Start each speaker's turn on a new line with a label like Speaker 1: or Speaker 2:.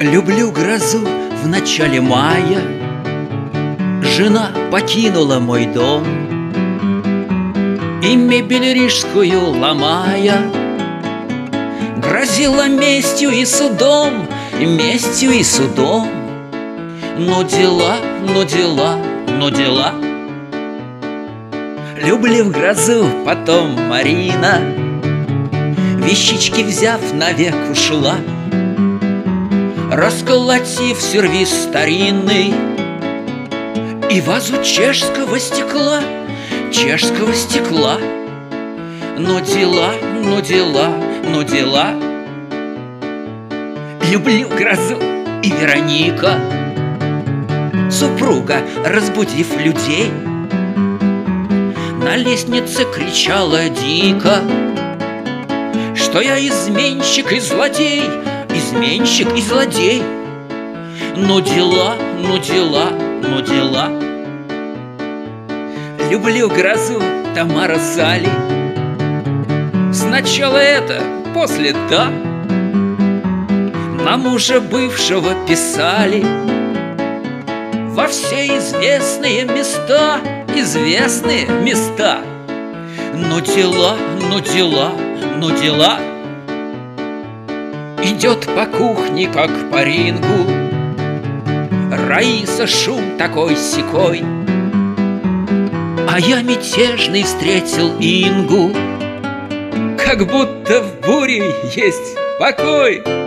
Speaker 1: Люблю грозу в начале мая. Жена покинула мой дом, и мебель рижскую ломая грозила местью и судом, местью и судом. Но дела, но дела, но дела. Люблю в грозу потом Марина, вещички взяв, навек ушла, расколотив сервиз старинный и вазу чешского стекла, чешского стекла. Но дела, но дела, но дела. Люблю грозу и Вероника, супруга, разбудив людей, на лестнице кричала дико, что я изменщик и злодей, изменщик и злодей. Но дела, но дела, но дела. Люблю грозу Тамара Сали. Сначала это, после да. На мужа бывшего писали во все известные места, известные места. Но дела, но дела, но дела. Идет по кухне, как по рингу, Раиса, шум такой-сякой, а я мятежный встретил Ингу, как будто в буре есть покой.